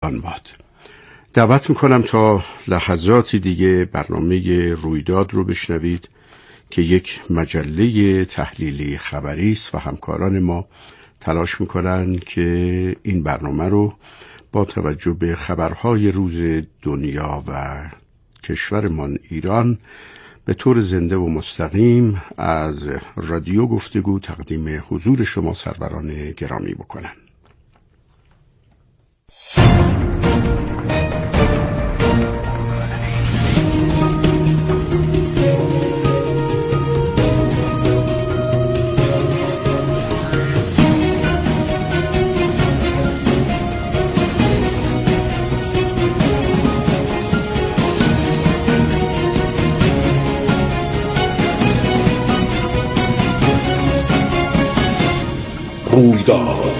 آن باد. دعوت میکنم تا لحظاتی دیگه برنامه رویداد رو بشنوید که یک مجله تحلیلی خبری است و همکاران ما تلاش میکنن که این برنامه رو با توجه به خبرهای روز دنیا و کشورمان ایران به طور زنده و مستقیم از رادیو گفتگو تقدیم حضور شما سروران گرامی بکنن. رویداد.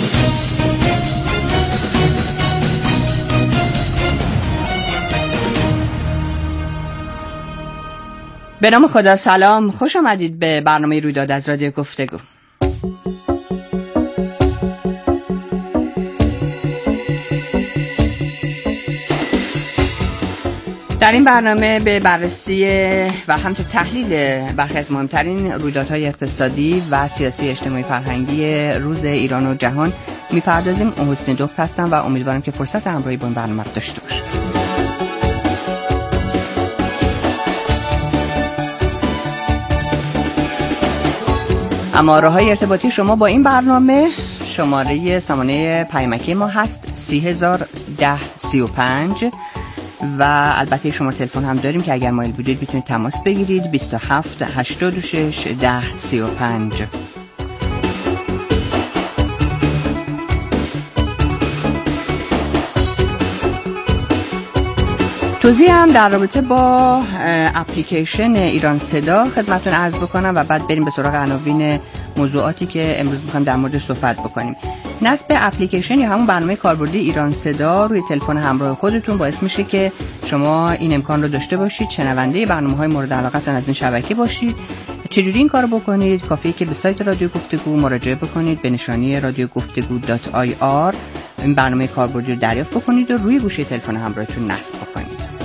به نام خدا. سلام، خوش آمدید به برنامه رویداد از رادیو گفتگو. در این برنامه به بررسی و همچنین تحلیل برخی از مهمترین رویدادهای اقتصادی و سیاسی اجتماعی فرهنگی روز ایران و جهان میپردازیم. حسنی دخت هستم و امیدوارم که فرصت همراهی با این برنامه رو داشته باشید. اما راه‌های ارتباطی شما با این برنامه، شماره سامانه پیامکی ما هست 301035 و البته شماره تلفن هم داریم که اگر مایل بودید میتونید تماس بگیرید 27 86 10 35. توضیح هم در رابطه با اپلیکیشن ایران صدا خدمتتون عرض بکنم و بعد بریم به سراغ عناوین موضوعاتی که امروز می‌خوایم در موردش صحبت بکنیم. نصب اپلیکیشن یا همون برنامه کاربردی ایران صدا روی تلفن همراه خودتون باعث میشه که شما این امکان رو داشته باشید شنونده برنامه‌های مورد علاقتون از این شبکه باشید. چجوری این کارو بکنید؟ کافیه که به سایت رادیو گفتگو مراجعه بکنید به نشانی radiogoftegu.ir. این برنامه کاربردی رو دریافت بکنید و روی گوشی تلفن همراهتون نصب بکنید.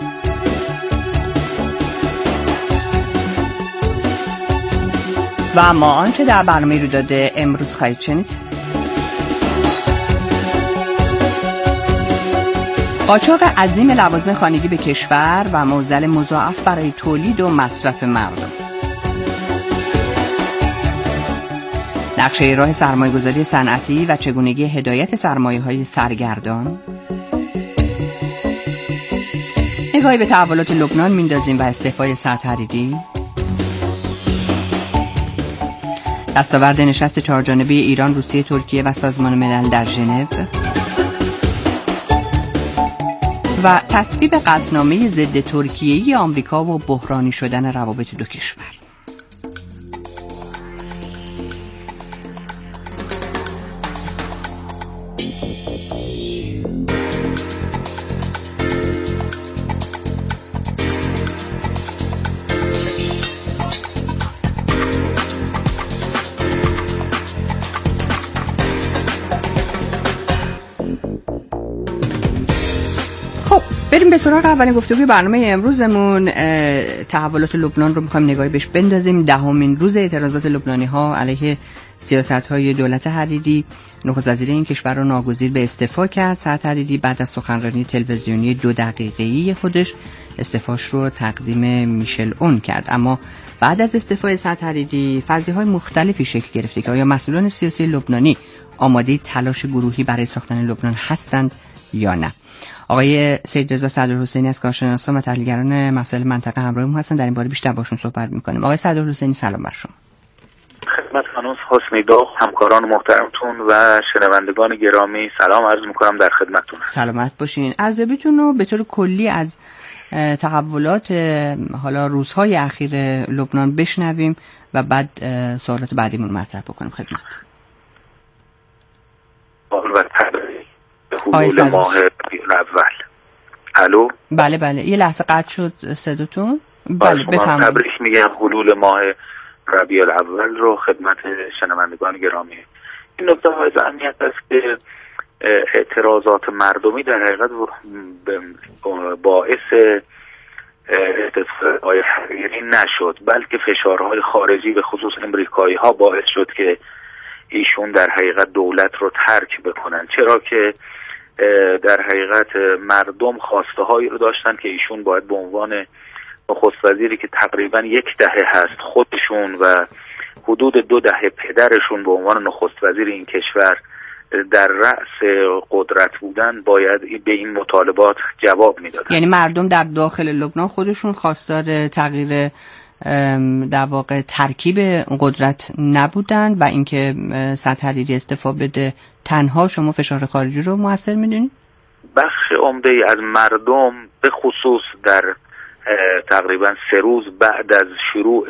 و اما آنچه در برنامه رویداد امروز خواهید شنید: قاچاق عظیم لوازم خانگی به کشور و معضل مضاعف برای تولید و مصرف مردم، نقشه راه سرمایه‌گذاری صنعتی و چگونگی هدایت سرمایه‌های سرگردان، نگاهی به تحولات لبنان میندازیم و استعفای سعد حریری، دستاورد نشست چهارجانبه ایران، روسیه، ترکیه و سازمان ملل در ژنو و تصویب قطعنامه ضد ترکیه‌ای آمریکا و بحرانی شدن روابط دو کشور. بریم به سراغ اولین گفتگوی برنامه امروزمون. تحولات لبنان رو می‌خوایم نگاهی بهش بندازیم. 10مین روز اعتراضات لبنانی‌ها علیه سیاست‌های دولت حریری. نخست وزیر این کشور رو ناگزیر به استعفا کرد. سعد حریری بعد از سخنرانی تلویزیونی 2 دقیقه‌ای خودش استعفاش رو تقدیم میشل اون کرد. اما بعد از استعفای سعد حریری فرضیه‌های مختلفی شکل گرفته که آیا مسئولان سیاسی لبنانی آماده تلاش گروهی برای ساختن لبنان هستند یا نه. آقای سید رضا صدرالحسینی از کارشناسان و تحلیلگران مسائل منطقه همراهمون هستن. در این باره بیشتر باشون صحبت می‌کنیم. آقای صدرالحسینی سلام بر شما. خدمت خانم حسنی دخت، همکاران محترمتون و شنوندگان گرامی سلام عرض می‌کنم در خدمتتون. سلامت باشین. ارزیابیتون رو به طور کلی از تحولات حالا روزهای اخیر لبنان بشنویم و بعد سوالات بعدیمون مطرح بکنیم خدمت. حلول ماه اول. الو. بله یه لحظه قطع شد صداتون. بله بفرمایید. تبریک میگم حلول ماه ربیع الاول رو خدمت شنوندگان گرامی. این نکته های اهمیت است که اعتراضات مردمی در حقیقت باعث استعفای آقای حریری نشد، بلکه فشارهای خارجی به خصوص امریکایی ها باعث شد که ایشون در حقیقت دولت رو ترک بکنن، چرا که در حقیقت مردم خواسته هایی رو داشتن که ایشون باید به عنوان نخست وزیری که تقریبا 10 دهه هست خودشون و حدود 2 دهه پدرشون به عنوان نخست وزیر این کشور در رأس قدرت بودن، باید به این مطالبات جواب میدادن. یعنی مردم در داخل لبنان خودشون خواستار تغییر در واقع ترکیب قدرت نبودن و اینکه سعد حریری استعفا بده تنها شما فشار خارجی رو مؤثر میدونید؟ بخش عمده‌ای از مردم به خصوص در تقریبا 3 روز بعد از شروع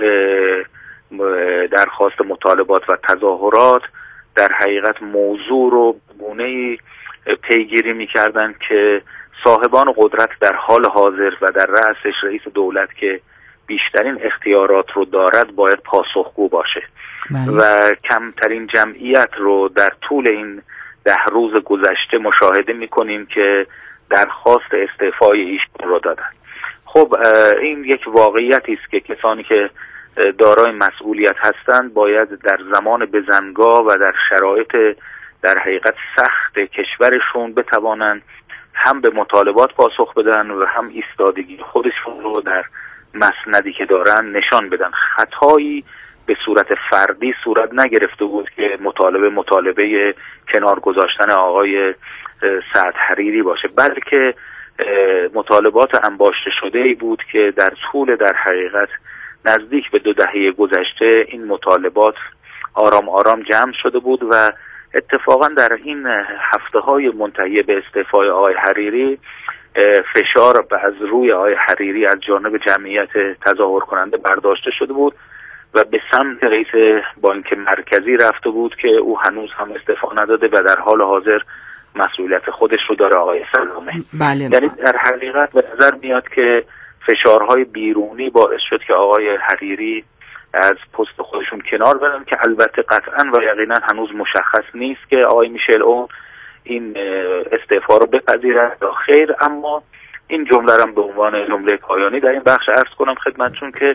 درخواست مطالبات و تظاهرات در حقیقت موضوع رو گونه‌ای پیگیری می‌کردند که صاحبان قدرت در حال حاضر و در رأسش رئیس دولت که بیشترین اختیارات رو دارد باید پاسخگو باشه و کمترین جمعیت رو در طول این 10 روز گذشته مشاهده می‌کنیم که درخواست استعفای ایشون رو دادن. خب این یک واقعیتی است که کسانی که دارای مسئولیت هستند باید در زمان بزنگاه و در شرایط در حقیقت سخت کشورشون بتوانند هم به مطالبات پاسخ بدن و هم ایستادگی خودشون رو در مسندی که دارن نشان بدن. خطایی به صورت فردی صورت نگرفته بود که مطالبه کنار گذاشتن آقای سعد حریری باشه، بلکه مطالبات انباشته شده‌ای بود که در طول در حقیقت نزدیک به 2 دهه گذشته این مطالبات آرام آرام جمع شده بود و اتفاقا در این هفته‌های منتهی به استعفای آقای حریری فشار از روی آقای حریری از جانب جمعیت تظاهر کننده برداشته شده بود و به سمت رئیس بانک مرکزی رفته بود که او هنوز هم استعفا نداده و در حال حاضر مسئولیت خودش رو داره آقای سلامه. بله. یعنی در حقیقت به نظر میاد که فشارهای بیرونی باعث شد که آقای حریری از پست خودشون کنار برن که البته قطعا و یقینا هنوز مشخص نیست که آقای میشل اون این استعفا رو بپذیرد یا خیر، اما این جمله رو به عنوان جمله پایانی در این بخش عرض کنم خدمتتون که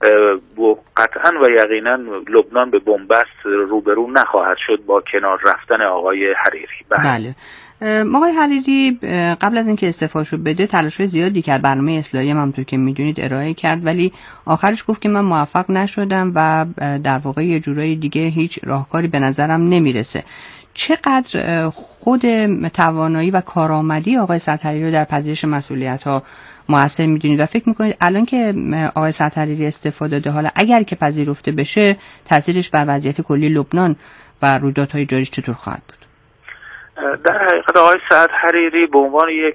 قطعا و یقینا لبنان به بنبست روبرو نخواهد شد با کنار رفتن آقای حریری. بله. آقای حریری قبل از اینکه استعفاشو بده تلاش‌های زیادی کرد، برنامه اصلاحی هم همونطور که میدونید ارائه کرد، ولی آخرش گفت که من موفق نشدم و در واقع یه جورایی دیگه هیچ راهکاری به نظرم نمیرسه. چقدر خود توانایی و کارآمدی آقای سعد حریری رو در پذیرش مسئولیت‌ها مؤثر میدونید و فکر میکنید الان که آقای سعد حریری استعفا داده، حالا اگر که پذیرفته بشه تاثیرش بر وضعیت کلی لبنان و رویدادهای جاریش چطور خواهد بود؟ در حقیقت آقای سعد حریری به عنوان یک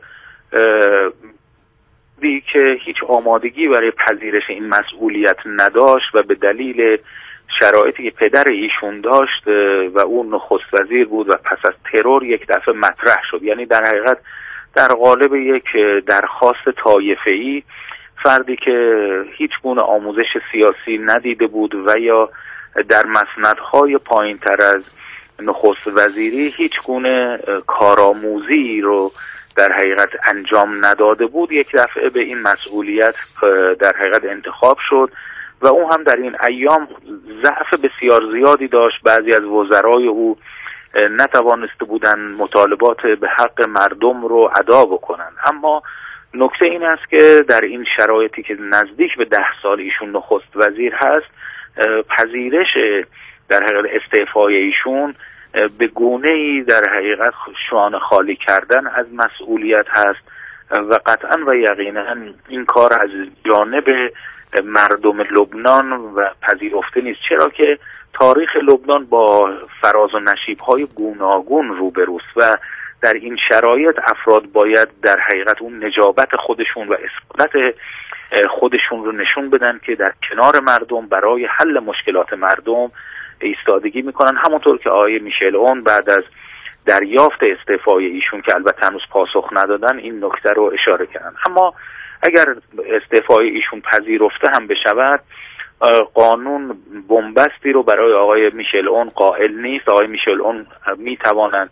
که هیچ آمادگی برای پذیرش این مسئولیت نداشت و به دلیل شرایطی که پدر ایشون داشت و اون نخست وزیر بود و پس از ترور یک دفعه مطرح شد، یعنی در حقیقت در قالب یک درخواست طایفه‌ای، فردی که هیچ گونه آموزش سیاسی ندیده بود و یا در مسندهای پایین تر از نخست وزیری هیچ گونه کارآموزی رو در حقیقت انجام نداده بود، یک دفعه به این مسئولیت در حقیقت انتخاب شد و او هم در این ایام ضعف بسیار زیادی داشت. بعضی از وزرای او نتوانسته بودن مطالبات به حق مردم رو ادا بکنن. اما نکته این است که در این شرایطی که نزدیک به 10 سال ایشون نخست وزیر هست، پذیرش در حقیقت استعفای ایشون به گونه‌ای در حقیقت شانه خالی کردن از مسئولیت هست و قطعا و یقینا این کار از جانب مردم لبنان و پذیرفته نیست، چرا که تاریخ لبنان با فراز و نشیب‌های گوناگون روبروست و در این شرایط افراد باید در حقیقت اون نجابت خودشون و اصالت خودشون رو نشون بدن که در کنار مردم برای حل مشکلات مردم ایستادگی میکنن، همونطور که آقای میشل اون بعد از دریافت استعفای ایشون که البته هنوز پاسخ ندادن این نکته رو اشاره کردن. اما اگر استعفای ایشون پذیرفته هم بشود، قانون بنبستی رو برای آقای میشل اون قائل نیست. آقای میشل اون میتوانند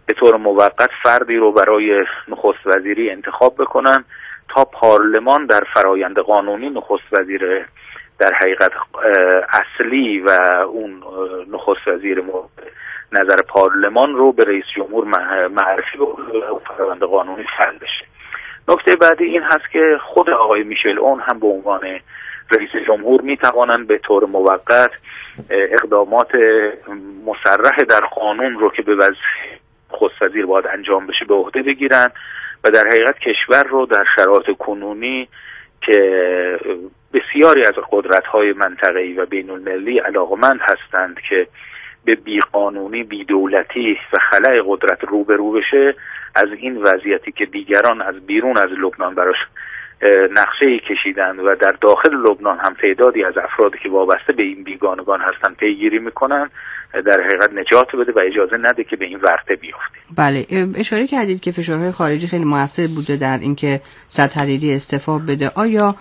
به طور موقت فردی رو برای نخست وزیری انتخاب بکنن تا پارلمان در فرایند قانونی نخست وزیر در حقیقت اصلی و اون نخست وزیر نظر پارلمان رو به رئیس جمهور معرفی بکنه و فرایند قانونی حل بشه. نکته بعدی این هست که خود آقای میشل اون هم به عنوان رئیس جمهور میتوانند به طور موقت اقدامات مصرح در قانون رو که به وظیفه نخست وزیر باید انجام بشه به عهده بگیرن و در حقیقت کشور رو در شرایط کنونی که بسیاری از قدرت‌های منطقه‌ای و بین‌المللی علاقمند هستند که به بیقانونی، بی‌دولتی و خلأ قدرت روبرو بشه، از این وضعیتی که دیگران از بیرون از لبنان براش نقشه‌ای کشیدند و در داخل لبنان هم تعدادی از افرادی که وابسته به این بیگانگان هستند پیگیری میکنن، در حقیقت نجات بده و اجازه نده که به این ورطه بیفته. بله، اشاره کردید که فشارهای خارجی خیلی موثر بوده در اینکه سعد حریری استعفا بده. آیا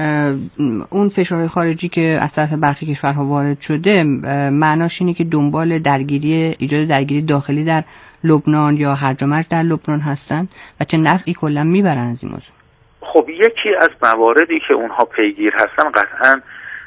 اون فشارهای خارجی که از طرف برخی کشورها وارد شده معناش اینه که دنبال ایجاد درگیری داخلی در لبنان یا هرج و مرج در لبنان هستن و چه نفعی کلا میبرن از این موضوع؟ خب یکی از مواردی که اونها پیگیر هستن قطعا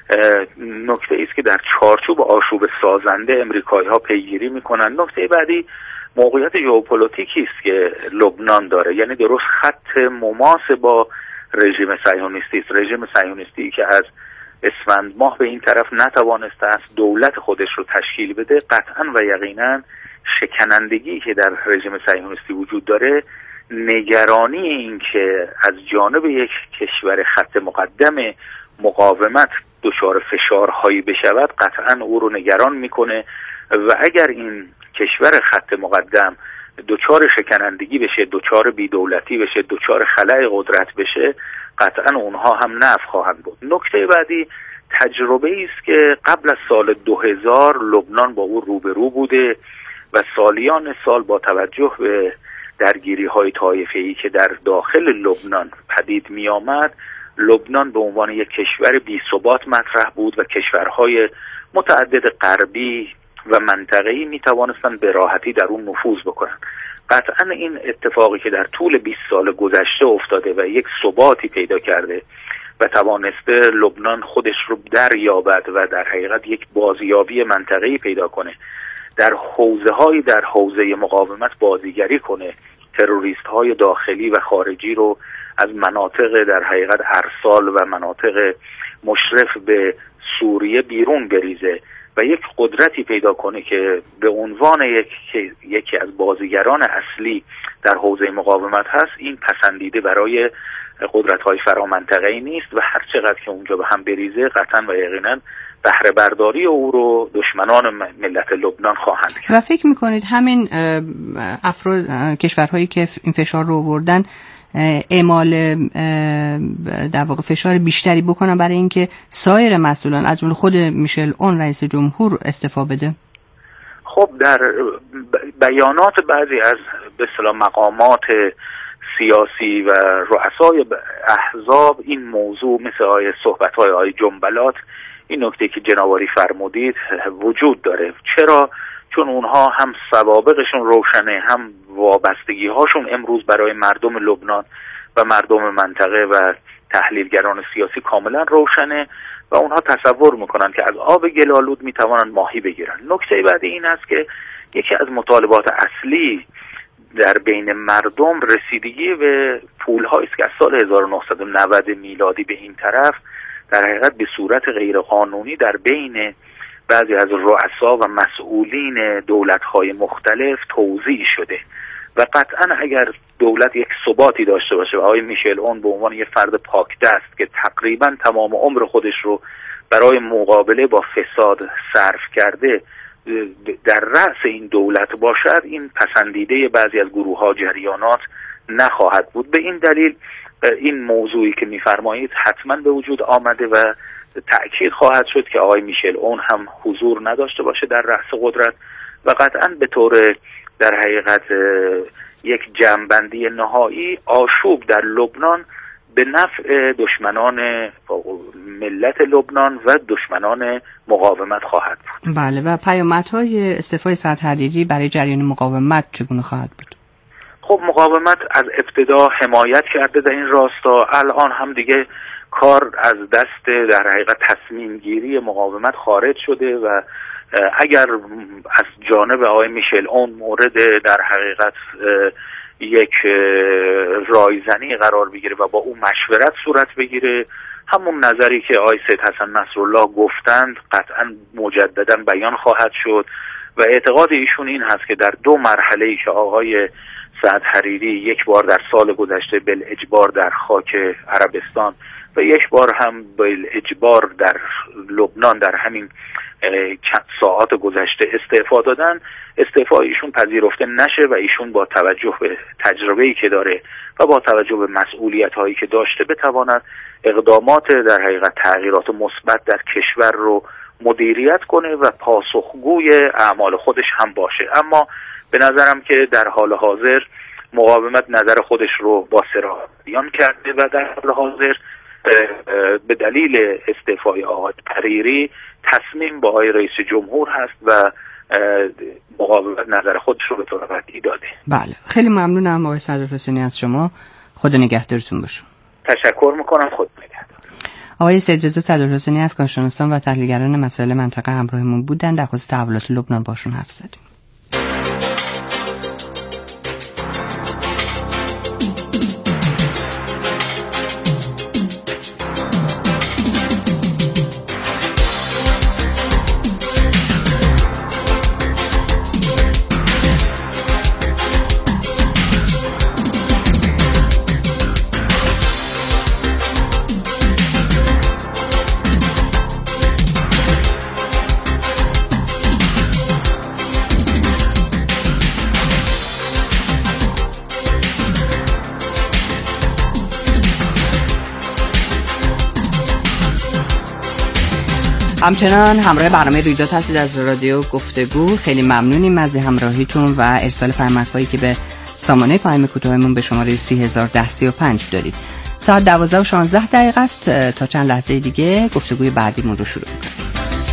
نکته ایست که در چارچوب آشوب سازنده امریکایی ها پیگیری میکنن. نکته بعدی موقعیت ژئوپلیتیکی است که لبنان داره، یعنی درست خط مماس با رژیم صهیونیستی است. رژیم صهیونیستی که از اسفند ماه به این طرف نتوانسته است دولت خودش رو تشکیل بده، قطعا و یقینا شکنندگی که در رژیم صهیونیستی وجود داره، نگرانی این که از جانب یک کشور خط مقدم مقاومت دچار فشارهایی بشود قطعا او رو نگران میکنه و اگر این کشور خط مقدم دچار شکنندگی بشه، دچار بی‌دولتی بشه، دچار خلأ قدرت بشه، قطعا اونها هم نفع خواهند بود. نکته بعدی تجربه است که قبل از سال 2000 لبنان با او روبرو بوده و سالیان سال با توجه به درگیری‌های طایفه‌ای که در داخل لبنان پدید می‌آمد، لبنان به عنوان یک کشور بی‌ثبات مطرح بود و کشورهای متعدد غربی و منطقه‌ای می‌توانستند به راحتی در اون نفوذ بکنند. قطعاً این اتفاقی که در طول 20 سال گذشته افتاده و یک ثباتی پیدا کرده و توانسته لبنان خودش رو دریابد و در حقیقت یک بازیابی منطقه‌ای پیدا کنه، در حوزه‌های در حوزه مقاومت بازیگری کنه، تروریست‌های داخلی و خارجی رو از مناطق در حقیقت ارسال و مناطق مشرف به سوریه بیرون بریزه و یک قدرتی پیدا کنه که به عنوان یکی از بازیگران اصلی در حوزه مقاومت هست، این پسندیده برای قدرت‌های فرامنطقه‌ای نیست و هر چقدر که اونجا به هم بریزه قطعاً و یقیناً بهره برداری او رو دشمنان ملت لبنان خواهند کرد. و فکر میکنید همین افراد کشورهایی که این فشار رو آوردن اعمال در واقع فشار بیشتری بکنن برای اینکه سایر مسئولان از جمله خود میشل اون رئیس جمهور استعفا بده؟ خب در بیانات بعضی از به اصطلاح مقامات سیاسی و رؤسای احزاب این موضوع مثل صحبت‌های آقای جنبلات، این نکته که جنابعالی فرمودید وجود داره. چرا؟ چون اونها هم سوابقشون روشنه، هم وابستگی هاشون امروز برای مردم لبنان و مردم منطقه و تحلیلگران سیاسی کاملا روشنه و اونها تصور میکنن که از آب گلالود میتوانن ماهی بگیرن. نکته بعدی این است که یکی از مطالبات اصلی در بین مردم رسیدگی به پول‌هایی است که از سال 1990 میلادی به این طرف در حقیقت به صورت غیرقانونی در بین بعضی از رؤسا و مسئولین دولت‌های مختلف توزیع شده و قطعاً اگر دولت یک ثباتی داشته باشه و آقای میشل اون به عنوان یک فرد پاک دست که تقریباً تمام عمر خودش رو برای مقابله با فساد صرف کرده در رأس این دولت باشد، این پسندیده بعضی از گروه‌ها جریانات نخواهد بود. به این دلیل این موضوعی که می‌فرمایید حتماً به وجود آمده و تأکید خواهد شد که آقای میشل اون هم حضور نداشته باشه در رأس قدرت و قطعاً به طور در حقیقت یک جمع‌بندی نهایی آشوب در لبنان به نفع دشمنان ملت لبنان و دشمنان مقاومت خواهد بود. بله، و پیامدهای استعفای سعد حریری برای جریان مقاومت چگونه خواهد بود؟ خب مقاومت از ابتدا حمایت کرده در این راستا، الان هم دیگه کار از دست در حقیقت تصمیم گیری مقاومت خارج شده و اگر از جانب آقای میشل اون مورد در حقیقت یک رایزنی قرار بگیره و با اون مشورت صورت بگیره، همون نظری که آقای سید حسن نصرالله گفتند قطعا مجددا بیان خواهد شد و اعتقاد ایشون این هست که در 2 مرحله‌ای که آقای سعد حریری یک بار در سال گذشته بالاجبار در خاک عربستان و یک بار هم بالاجبار در لبنان در همین چند ساعات گذشته استعفا دادن، استعفا ایشون پذیرفته نشه و ایشون با توجه به تجربه‌ای که داره و با توجه به مسئولیت‌هایی که داشته بتواند اقدامات در حقیقت تغییرات مثبت در کشور رو مدیریت کنه و پاسخگوی اعمال خودش هم باشه. اما به نظرم که در حال حاضر مقاومت نظر خودش رو با صراحت بیان کرده و در حال حاضر به دلیل استعفای آقای حریری تصمیم با آقای رئیس جمهور هست و مقاومت نظر خودش رو به طور قطعی داده. بله، خیلی ممنونم آقای صدرالحسینی از شما. خدا نگهدارتون باشه. تشکر میکنم. خود نگهدار. آقای سید رضا صدرالحسینی از کارشناسان و تحلیلگران مسائل منطقه همراهمون بودن. در خصوص تحولات لبنان باشون حرف زدیم. همچنان همراه برنامه رویداد هستید از رادیو گفتگو. خیلی ممنونیم از همراهیتون و ارسال پیامک‌هایی که به سامانه پیام کوتاهمون به شماره 301035 دارید. ساعت 12:16 است. تا چند لحظه دیگه گفتگوی بعدیمون رو شروع می‌کنیم.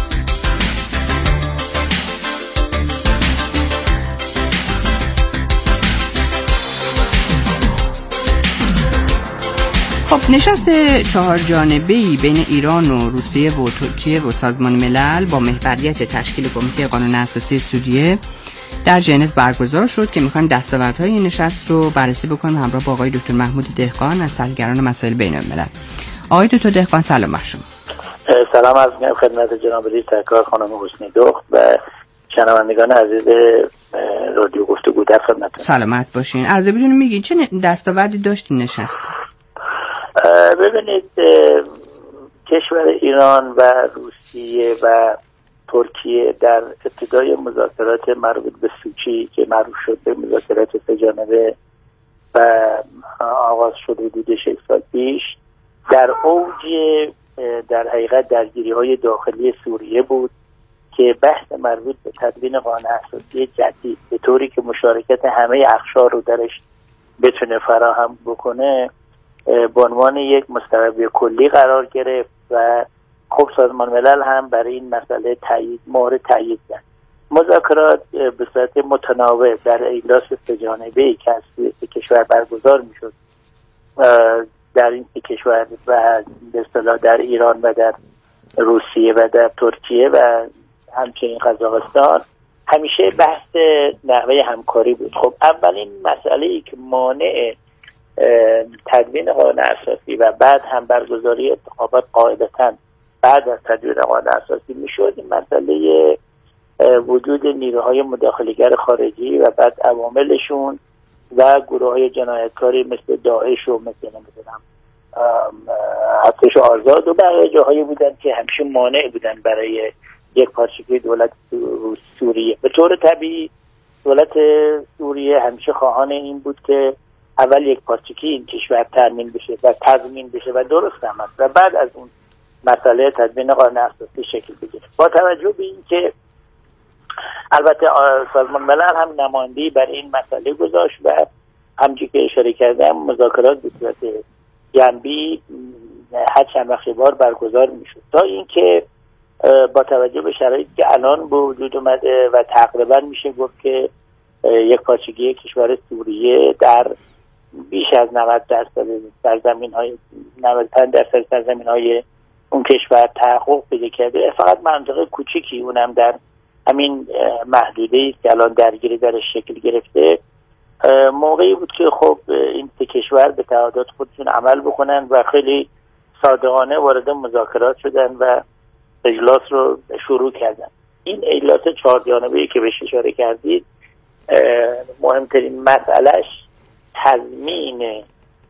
خب، نشست 4 جانبه‌ای بین ایران و روسیه و ترکیه و سازمان ملل با محوریت تشکیل کمیته قانون اساسی سوریه در ژنو برگزار شد که می‌خوایم دستاوردهای این نشست رو بررسی بکنیم همراه با آقای دکتر محمود دهقان از تحلیلگران مسائل بین‌الملل. آقای دکتر دهقان سلام بر شما. سلام عرض می‌کنم خدمت جناب رئیس سرکار خانم حسنی دخت و شنوندگان عزیز رادیو گفتگو. در خدمتتون. سلامت باشین. عرض بدون میگین چه دستاوردی داشتین نشست؟ ببینید، کشور ایران و روسیه و ترکیه در ابتدای مذاکرات مربوط به سوچی که معروف شد به مذاکرات 3 جانبه و آغاز شد حدود 6 سال پیش، در اوج در حقیقت درگیری‌های داخلی سوریه بود که بحث مربوط به تدوین قانون اساسی جدید به طوری که مشارکت همه اقشار رو درش بتونه فراهم بکنه به عنوان یک مستوی کلی قرار گرفت و خب سازمان ملل هم برای این مسئله مهر تایید کرد. مذاکرات به صورت متناوب در اجلاس 3 جانبه‌ای که از کشور برگزار میشد در این کشور و به اصطلاح در ایران و در روسیه و در ترکیه و همچنین قزاقستان همیشه بحث نحوه همکاری بود. خب اولین مسئله‌ای که مانع تدوین قانون اساسی و بعد هم برگزاری انتخابات قاعدتاً بعد از تدوین قانون اساسی میشد این مسئله وجود نیروهای مداخله‌گر خارجی و بعد عواملشون و گروه‌های جنایتکاری مثل داعش و مثل نمیدونم ارتش آزاد و بقیه جاهایی بودن که همیشه مانع بودن برای یک پارچگی دولت سوریه. به طور طبیعی دولت سوریه همیشه خواهان این بود که اول یک پارچگی این کشور تامین بشه و تضمین بشه و درست هم است و بعد از اون مسئله تدوین قانون اساسی شکل بگیره. با توجه به این که البته سازمان ملل هم نمایندگی برای این مسئله گذاشت و همونجوری که اشاره کردم مذاکرات به صورت جنبی هر چند وقت بار برگزار میشد، تا اینکه با توجه به شرایطی که الان به وجود اومده و تقریبا میشه گفت که یک پارچگی کشور سوریه در بیش از 90% سرزمین‌های 95% سرزمین‌های اون کشور تحقق پیدا کرده. فقط منطقه کوچیکی، اونم در همین محدوده‌ای که الان درگیری درش شکل گرفته، موقعی بود که خب این سه کشور به تعهدات خودشون عمل بکنن و خیلی صادقانه وارد مذاکرات شدن و اجلاس رو شروع کردن. این اجلاس 4 جانبه‌ای که بهش اشاره کردید، مهمترین مسئلهش تضمین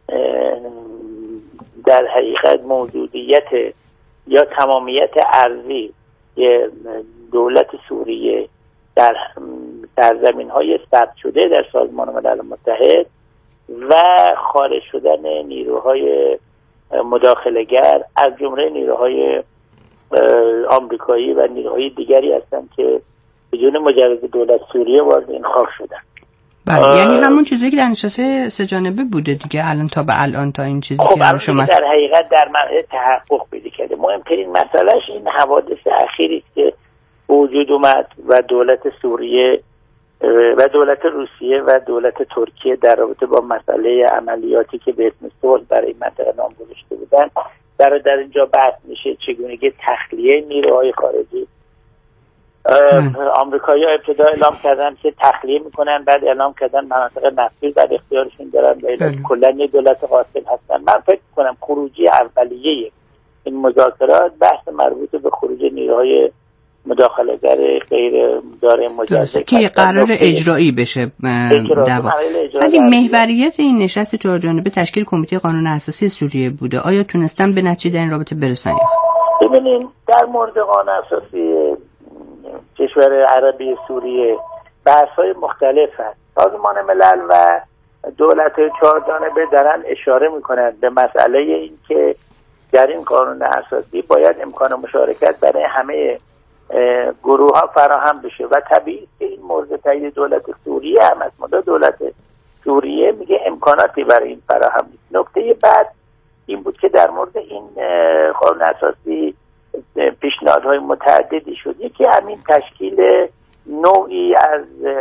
در حقیقت موجودیت یا تمامیت ارضی دولت سوریه در سرزمین‌های ثبت شده در سازمان ملل متحد و خارج شدن نیروهای مداخله‌گر از جمله نیروهای آمریکایی و نیروهای دیگری هستند که بدون مجوز دولت سوریه وارد این خاک شدن. بله، یعنی همون چیزی که در نشست سه جانبه بوده دیگه الان تا به الان، تا این چیزی که شما در حقیقت در مرحله تحقق پیدا کرده. مهمترین مسئلهش این حوادث اخیری است که وجود اومد و دولت سوریه و دولت روسیه و دولت ترکیه در رابطه با مسئله عملیاتی که به اسم صلح برای منطقه نام گذاشته بودن در اینجا بحث میشه چگونگی تخلیه نیروهای خارجی. آمریکایی‌ها ابتدا اعلام کردن که تخلیه میکنن، بعد اعلام کردن مناطق نفتی در اختیارشون دارن و کلا یه دولت قاصل هستن. من فکر کنم خروجی اولیه این مذاکرات بحث مربوط به خروج نیروهای مداخله‌گر غیر داره مجوز که قرار اجرایی بشه دعوا. ولی محوریت این نشست 4 جانبه تشکیل کمیته قانون اساسی سوریه بوده. آیا تونستن به نتیجه در این رابطه برسن؟ ببینیم در مورد قانون اساسی کشور عربی سوریه بحث‌های مختلف هست. سازمان ملل و دولت‌های 4 جانبه دارن اشاره میکنن به مسئله این که در این قانون اساسی باید امکان مشارکت برای همه گروه ها فراهم بشه و طبیعی که این مورد تایید دولت سوریه هم است. مدام دولت سوریه میگه امکاناتی برای این فراهم نیست. نکته بعد این بود که در مورد این قانون اساسی پیشنهادهای متعددی شد. یکی همین تشکیل نوعی از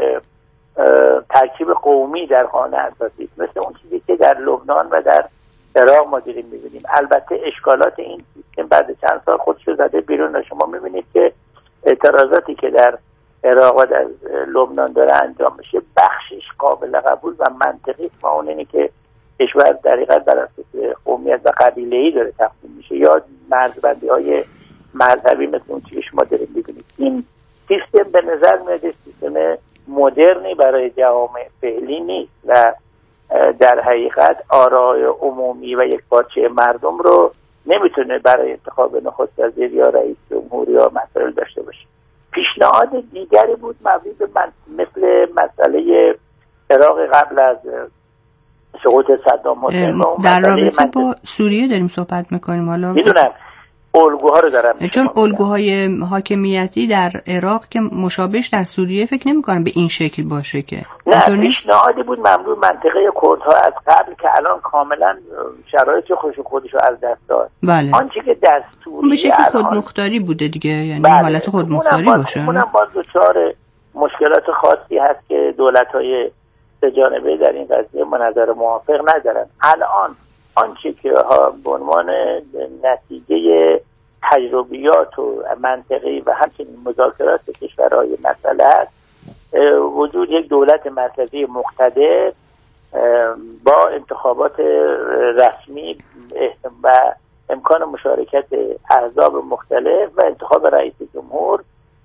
ترکیب قومی در قانون اساسی، مثل اون چیزی که در لبنان و در عراق ما داریم می‌بینیم. البته اشکالات این سیستم بعد چند سال خودشو زده بیرون. شما می‌بینید که اعتراضاتی که در عراق و در لبنان داره انجام میشه بخشش قابل قبول و منطقی است، اون اینه که کشور در حقیقت بر اساس قومیت و قبیله‌ای داره تقسیم میشه یا مرزبندی‌های مذهبی مثل اون چیزی شما دارید می‌بینید. این سیستم به نظر میاد سیستم مدرنی برای جوامع فعلی نیست و در حقیقت آرای عمومی و یک پارچه مردم رو نمیتونه برای انتخاب نخست وزیر یا رئیس جمهور یا مسائل داشته باشه. پیشنهاد دیگری بود مربوط به مثل مسئله عراق قبل از سقوط صدام حسین. در رابطه با سوریه داریم صحبت میکنیم. حالا میدونم الگوها رو دارم، چون الگوهای حاکمیتی در عراق که مشابهش در سوریه فکر نمی‌کنم به این شکل باشه که نه. پیشنهادی بود ممنوع منطقه کردها از قبل که الان کاملا شرایط خودش رو از دست داد. بله. آنچه که در سوریه به شکل خودمختاری بوده دیگه، یعنی بله. حالت خودمختاری باشه. اونم باز دچار مشکلات خاصی هست که دولت‌های سه جانبه در این قضیه نظر موافق ندارن. الان آنچه که به عنوان نتیجه تجربیات و منطقی و همچنین مذاکرات کشورهای مسئله است، وجود یک دولت مرکزی مقتدر با انتخابات رسمی و امکان مشارکت احزاب مختلف و انتخاب رئیس جمهور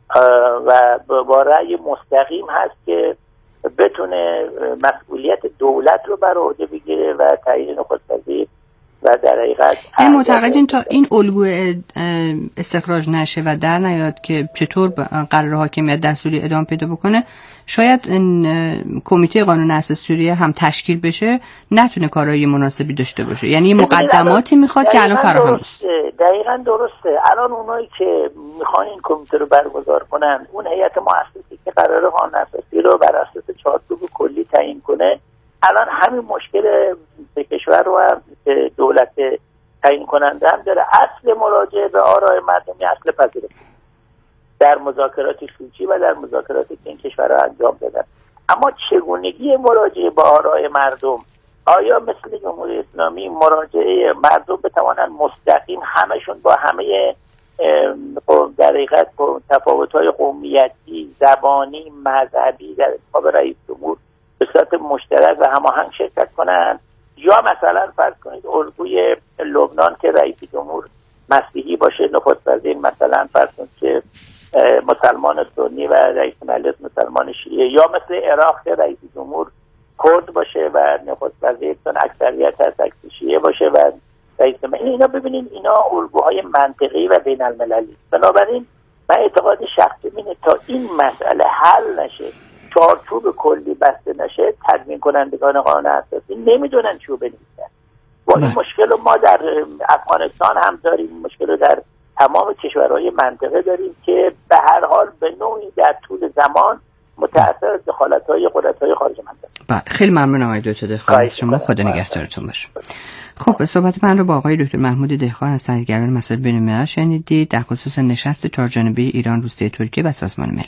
و با رأی مستقیم هست که بتونه مسئولیت دولت رو بر عهده بگیره و تعیین نخست وزیر و در حقیقت این معتقدین تا این الگو استخراج نشه و در نیاد که چطور قرار حاکمیت در سوریه ادامه پیدا بکنه، شاید کمیته قانون اساسی سوریه هم تشکیل بشه نتونه کارایی مناسبی داشته باشه. یعنی مقدماتی میخواد که الان فراهم نیست. دقیقاً درسته. الان اونایی که میخوان این کمیته رو برگزار کنن، اون هیئت مؤسسی که قراره قانون اساسی رو بر اساس چارچوب کلی تعیین کنه، الان همین مشکل کشور رو هم که دولت تعیین کننده هم داره. اصل مراجعه به آراء مردمی اصل پذیرفته در مذاکرات سوچی و در مذاکراتی که این کشورها انجام دادن. اما چگونگی مراجعه به آراء مردم، آیا مثل جمهوری اسلامی مراجعه مردم بتوانند مستقیم همشون با همه در حقیقت تفاوت‌های قومیتی، زبانی، مذهبی در انتخاب رئیس جمهور به صورت مشترک و هماهنگ شرکت کنند؟ یا مثلا فرض کنید الگوی لبنان که رئیس جمهور مسیحی باشه، نخست وزیر مثلا فرض کنید که مسلمان سنی و رئیس مجلس مسلمان شیعه، یا مثل عراق که رئیس جمهور کرد باشه و نخست وزیر چون اکثریت از شیعه باشه و رئیس مجلس. اینا ببینید اینا الگوهای منطقی و بین المللی. بنابراین من اعتقاد شخصی اینه تا این مسئله حل نشه، چارچوب کلی بسته نشه، تدوین کنندگان قانون اساسی نمیدونن چیو بنویسن. با این مشکل رو ما در افغانستان هم داریم، مشکل رو در تمام کشورهای منطقه داریم که به هر حال به نوعی در طول زمان متأثر از دخالت‌های قدرت‌های خارج منطقه. بله، خیلی ممنونم آقای دکتر دهقان از شما. خدا نگهدارتون باشه. خب صحبت من رو با آقای دکتر محمود دهقان از تحلیلگران مسائل بین‌الملل شنیدید در خصوص نشست چهارجانبه ایران، روسیه، ترکیه و سازمان ملل.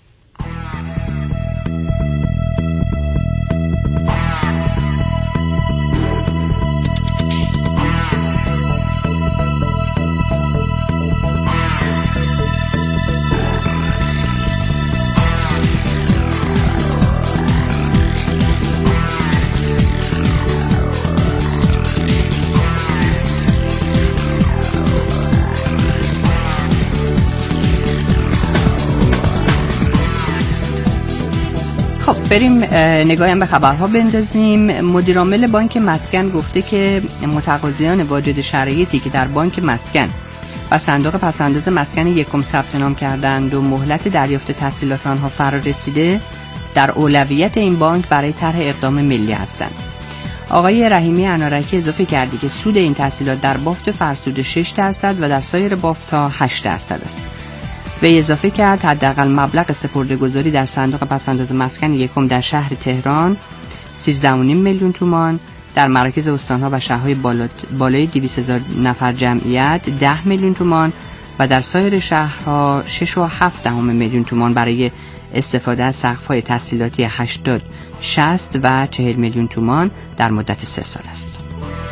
بریم نگاهی هم به خبرها بندازیم. مدیرعامل بانک مسکن گفته که متقاضیان واجد شرایطی که در بانک مسکن و صندوق پسنداز مسکن یکم ثبت نام کردند و مهلت دریافت تسهیلات آنها فرا رسیده در اولویت این بانک برای طرح اقدام ملی هستند. آقای رحیمی انارکی اضافه کرده که سود این تسهیلات در بافت فرسود 6% و در سایر بافت‌ها 8% است. وی اضافه کرد حداقل مبلغ سپرده‌گذاری در صندوق پسنداز مسکن یکم در شهر تهران 13.5 میلیون تومان، در مراکز استان‌ها و شهرهای بالای 200,000 نفر جمعیت 10 میلیون تومان و در سایر شهرها 6.7 میلیون تومان برای استفاده از سقف‌های تسهیلاتی 80, 60 و 40 میلیون تومان در مدت 3 سال است.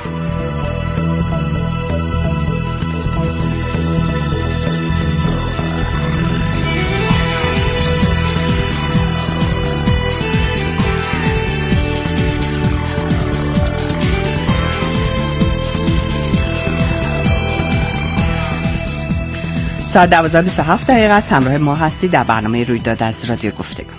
ساعت 12:27 است. همراه ما هستی در برنامه رویداد از رادیو گفتگو.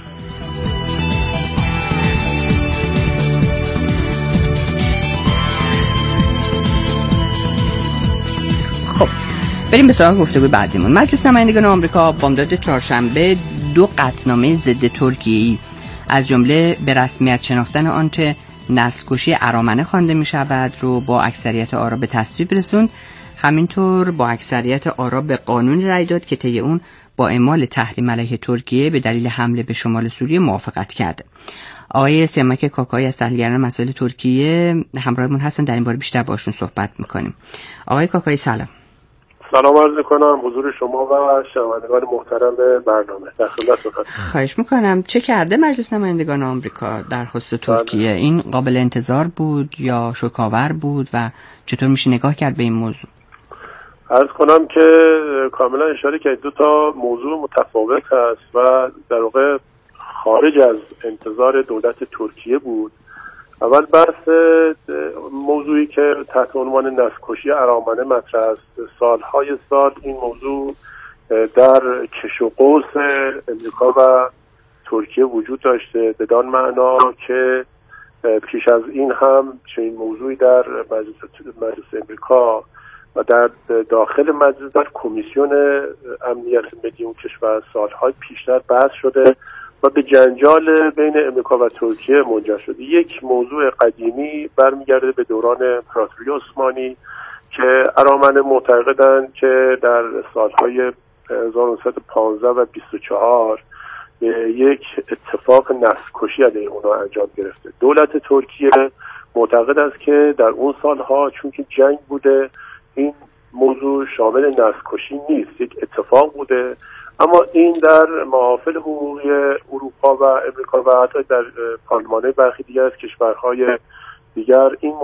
خب بریم به سراغ گفتگوی بعدیمون. مجلس نمایندگان آمریکا بامداد چهارشنبه 2 قطعنامه ضد ترکیه‌ای از جمله به رسمیت شناختن آنچه نسل‌کشی ارامنه خوانده می‌شود رو با اکثریت آرا به تصویب رسوند. همینطور با اکثریت آرا به قانون رای داد که طی اون با اعمال تحریم علیه ترکیه به دلیل حمله به شمال سوریه موافقت کرده. آقای سیامک کاکایی از تحلیلگران مسائل ترکیه همراهمون هستن، در این باره بیشتر باشون صحبت میکنیم. آقای کاکایی سلام. سلام عرض میکنم حضور شما و شنوندگان محترم برنامه. در خدمتتون هستم. خواهش میکنم. چه کرده مجلس نمایندگان آمریکا در خصوص ترکیه؟ این قابل انتظار بود یا شوک‌آور بود و چطور میشه نگاه کرد به این موضوع؟ عرض کنم که کاملا اشاره که 2 تا موضوع متفاوت هست و در واقع خارج از انتظار دولت ترکیه بود. اول بحث موضوعی که تحت عنوان نسل‌کشی ارامنه مطرح است. سالهای سال این موضوع در کش و قوس امریکا و ترکیه وجود داشته، بدان معنا که پیش از این هم چنین موضوعی در مجلس امریکا و در داخل مجلس در کمیسیون امنیت ملی اون کشور سالهای پیشتر بحث شده و به جنجال بین امریکا و ترکیه منجر شده. یک موضوع قدیمی برمیگرده به دوران امپراتوری عثمانی که ارامنه معتقدند که در سالهای 1915 و 24 یک اتفاق نسل‌کشی علیه اونها انجام گرفته. دولت ترکیه معتقد است که در اون سالها چون که جنگ بوده این موضوع شامل نسل‌کشی نیست، یک اتفاق بوده، اما این در محافل حقوقی اروپا و امریکا و حتی در پارلمان‌های برخی دیگر از کشورهای دیگر این